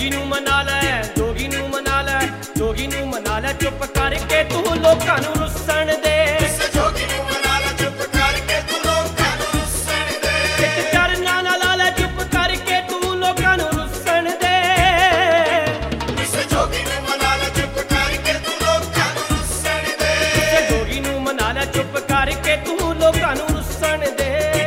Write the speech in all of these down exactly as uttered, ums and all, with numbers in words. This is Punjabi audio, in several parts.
ਜੋਗੀ ਨੂੰ ਮਨਾ ਲੈ, ਜੋਗੀ ਨੂੰ ਮਨਾ ਲੈ, ਜੋਗੀ ਨੂੰ ਮਨਾ ਲੈ, ਚੁੱਪ ਕਰਕੇ ਤੂੰ ਲੋਕਾਂ ਨੂੰ ਰੁੱਸਣ ਦੇ। ਇਸ ਜੋਗੀ ਨੂੰ ਮਨਾ ਲੈ, ਚੁੱਪ ਕਰਕੇ ਤੂੰ ਲੋਕਾਂ ਨੂੰ ਰੁੱਸਣ ਦੇ। ਇੱਕ ਚਰਨਾਂ ਨਾਲ ਲਾ ਲੈ, ਚੁੱਪ ਕਰਕੇ ਤੂੰ ਲੋਕਾਂ ਨੂੰ ਰੁੱਸਣ ਦੇ। ਇਸ ਜੋਗੀ ਨੂੰ ਮਨਾ ਲੈ, ਚੁੱਪ ਕਰਕੇ ਤੂੰ ਲੋਕਾਂ ਨੂੰ ਰੁੱਸਣ ਦੇ। ਇਸ ਜੋਗੀ ਨੂੰ ਮਨਾ ਲੈ, ਚੁੱਪ ਕਰਕੇ ਤੂੰ ਲੋਕਾਂ ਨੂੰ ਰੁੱਸਣ ਦੇ।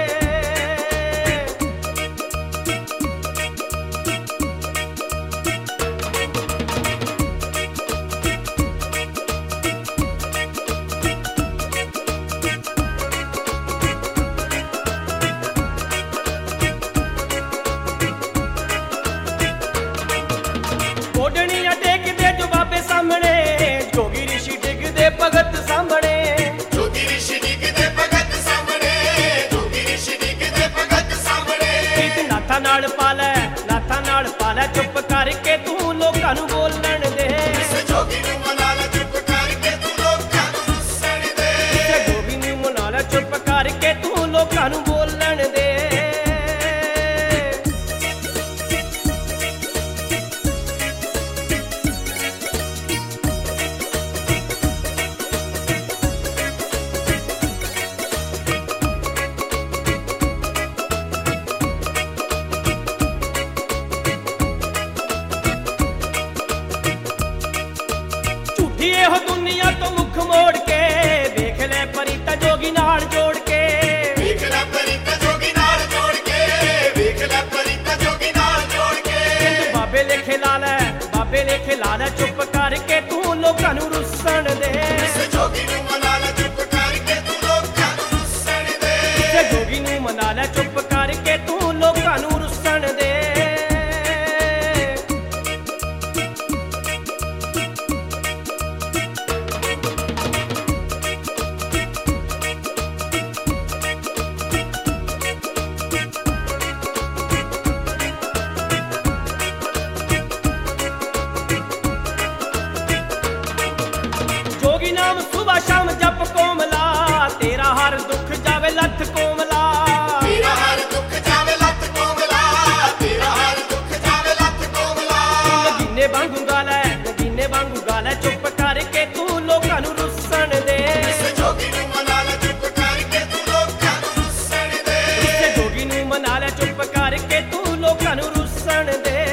ਓਢਣੀਆਂ ਟੇਕਦੇ ਜੋ ਬਾਬੇ ਸਾਹਮਣੇ, ਜੋਗੀ ਰਿਸ਼ੀ ਡਿੱਗਦੇ ਭਗਤ ਸਾਹਮਣੇ। ਜੋਗੀ ਰਿਸ਼ੀ ਡਿੱਗਦੇ ਭਗਤ ਸਾਹਮਣੇ, ਜੋਗੀ ਰਿਸ਼ੀ ਡਿੱਗਦੇ ਭਗਤ ਸਾਹਮਣੇ। ਪ੍ਰੀਤ ਨਾਥਾਂ ਨਾਲ ਪਾ ਲੈ, ਨਾਥਾਂ ਨਾਲ ਪਾ ਲੈ, ਚੁੱਪ ਕਰਕੇ ਤੂੰ ਲੋਕਾਂ ਨੂੰ ਬੋਲਣ ਦੇ। ਇਸ ਜੋਗੀ ਨੂੰ ਮਨਾ ਲੈ, ਚੁੱਪ ਕਰਕੇ ਤੂੰ ਲੋਕਾਂ ਨੂੰ ਰੁੱਸਣ ਦੇ। ਇਸ ਜੋਗੀ ਨੂੰ ਮਨਾ ਲੈ, ਚੁੱਪ ਕਰਕੇ ਤੂੰ ਲੋਕਾਂ ਨੂੰ ਬੋਲਣ ਦੇ। ਝੂਠੀ ਇਹੋ ਦੁਨੀਆ ਤੋਂ ਮੁੱਖ ਮੋੜ ਕੇ, ਵੇਖ ਲੈ ਪਰੀਤਾ ਜੋਗੀ ਨਾਲ ਜੋੜ ਕੇ। ਵੇਖ ਲੈ ਪਰੀਤਾ ਜੋਗੀ ਨਾਲ ਜੋੜ ਕੇ, ਵੇਖ ਲੈ ਪਰੀਤਾ ਜੋਗੀ ਨਾਲ ਜੋੜ ਕੇ। ਕਹਿੰਦੇ ਬਾਬੇ ਲੇਖੇ ਲਾ ਲੈ, ਬਾਬੇ ਲੇਖੇ ਲਾ ਲੈ, ਚੁੱਪ ਕਰਕੇ ਤੂੰ ਲੋਕਾਂ ਨੂੰ ਰੁੱਸਣ ਦੇ। ਇਸ ਜੋਗੀ ਨੂੰ ਮਨਾ ਲੈ, ਚੁੱਪ ਕਰਕੇ ਤੂੰ ਲੋਕਾਂ ਨੂੰ ਰੁੱਸਣ ਦੇ। ਇਸ ਜੋਗੀ ਨੂੰ ਮਨਾ ਲੈ, ਚੁੱਪ ਕਰਕੇ ਤੂੰ ਲੋਕਾਂ ਨੂੰ ਰੁੱਸਣ ਦੇ। ਜੋਗੀ ਨਾਮ ਸੁਬਹ ਸ਼ਾਮ ਜਪ ਕੋਮਲਾ, ਤੇਰਾ ਹਰ ਦੁੱਖ ਜਾਵੇ ਲੱਥ ਕੋਮਲਾ। ਤੇਰਾ ਹਰ ਦੁੱਖ ਜਾਵੇ ਲੱਥ ਕੋਮਲਾ, ਤੇਰਾ ਹਰ ਦੁੱਖ ਜਾਵੇ ਲੱਥ ਕੋਮਲਾ। ਨਗੀਨੇ ਵਾਂਗੂ ਗਾ ਲੈ, ਨਗੀਨੇ ਵਾਂਗੂ ਗਾ ਲੈ, ਚੁੱਪ ਕਰਕੇ ਤੂੰ ਲੋਕਾਂ ਨੂੰ ਰੁੱਸਣ ਦੇ। ਇਸ ਜੋਗੀ ਨੂੰ ਮਨਾ ਲੈ, ਚੁੱਪ ਕਰਕੇ ਤੂੰ ਲੋਕਾਂ ਨੂੰ ਰੁੱਸਣ ਦੇ। ਇਸ ਜੋਗੀ ਨੂੰ ਮਨਾ ਲੈ, ਚੁੱਪ ਕਰਕੇ ਤੂੰ ਲੋਕਾਂ ਨੂੰ ਰੁੱਸਣ ਦੇ।